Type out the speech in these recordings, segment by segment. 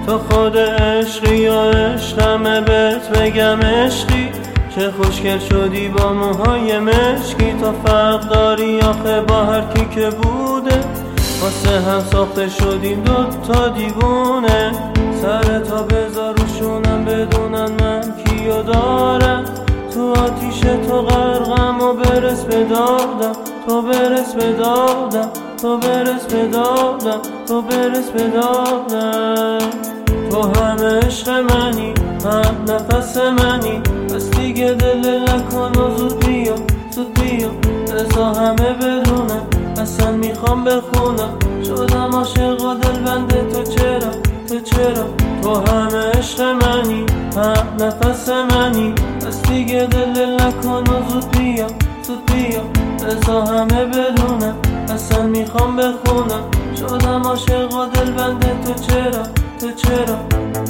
تو خود عشقی یا عشقمه بهت بگم عشقی، چه خوشگل شدی با موهای مشکی. تو فرق داری آخه با هر کی که بوده، واسه هم ساخته شدیم دوتا دیوونه. سر تا بذار روشونم بدونن من کیو دارم، تو آتیش تو غرقم و برس به دادم، تو برس به دادم، تو برس به دادم، تو برس به دادم. تو هم عشق منی، هم نفس منی، پس دیگه دل نکن و زود بیا، زود بیا. رضا همه بدونم، اصلا میخوام بخونم، شدم عاشق و دل بنده تو چرا، تو چرا. تو هم عشق منی، هم نفس منی، پس دیگه دل نکن و زود بیا، زود بیا. رضا همه بدونم، اصلا میخوام بخونم، شدم عاشق و دل بنده تو چرا، تو چرا.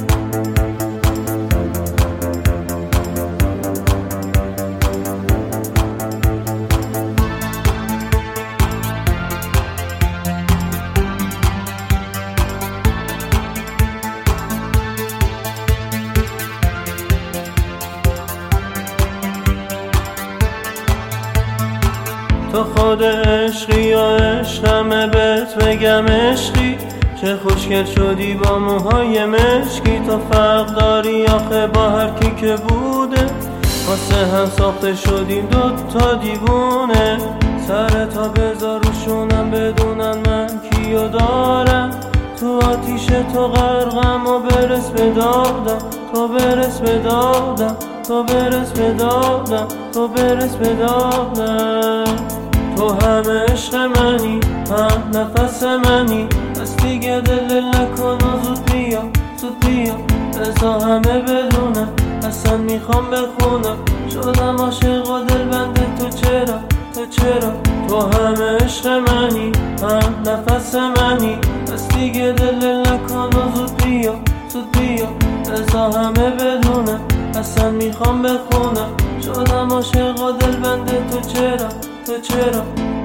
تو خود عشقی یا عشقمه بهت بگم عشقی، چه خوشگل شدی با موهای مشکی. تو فرق داری آخه با هر کی که بوده، واسه هم ساخته شدیم دوتا دیوونه. سر تا بذار روشونم بدونن من کیو دارم، تو آتیش تو غرقم و برس به دادم، تو برس به دادم، تو برس به دادم، تو برس به دادم. تو هم عشق منی، هم نفس منی، پس دیگه دل نکن و زود بیا، زود بیا. رضا همه بدونم، اصلا میخوام بخونم، شدم عاشق و دل بنده تو چرا، تو چرا. تو هم عشق منی، هم نفس منی، پس دیگه دل نکن و زود بیا، زود بیا. رضا همه بدونم، اصلا میخوام بخونم، شدم عاشق و دل بنده تو چرا، تو چرا.